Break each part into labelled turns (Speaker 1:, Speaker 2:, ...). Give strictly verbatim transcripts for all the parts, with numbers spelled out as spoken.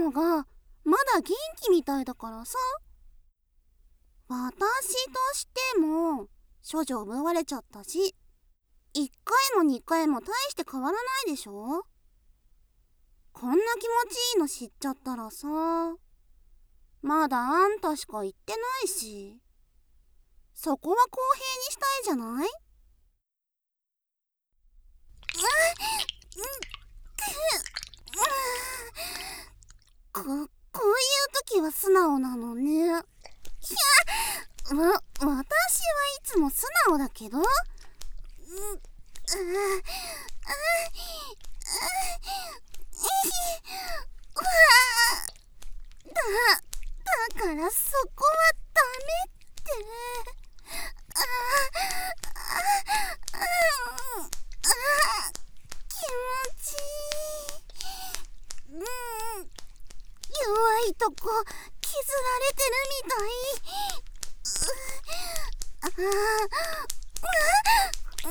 Speaker 1: 方がまだ元気みたいだからさ。私としても処女奪われちゃったし、いっかいもにかいも大して変わらないでしょ。こんな気持ちいいの知っちゃったらさ、まだあんたしか言ってないし、そこは公平にしたいじゃない？こ、こういう時は素直なのね。いや、わ、私はいつも素直だけど。う、う、あ、あ、だ、だからそこはダメって。あ、あ、あ、あ、気持ちいい。うん、弱いとこ削られてるみたい。う、あ、あ、うん、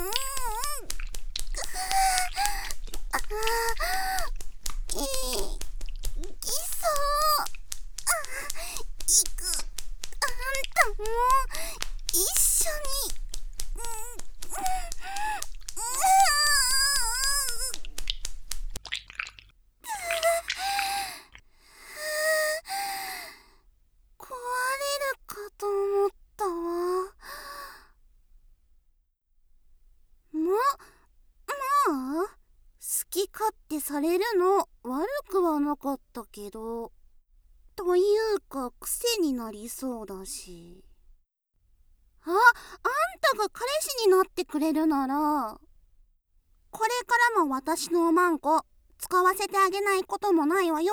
Speaker 1: あ、い、いそう。あ、いく、あんたも一緒に。うん、うん、壊れるかと思ったわ。ま、まあ、好き勝手されるの悪くはなかったけど、というか癖になりそうだし。あ、あんたが彼氏になってくれるなら、これからも私のおまんこ使わせてあげないこともないわよ。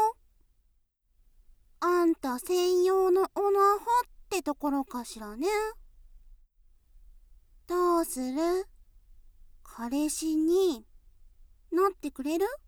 Speaker 1: あんた専用のオナホってところかしらね。どうする？彼氏になってくれる？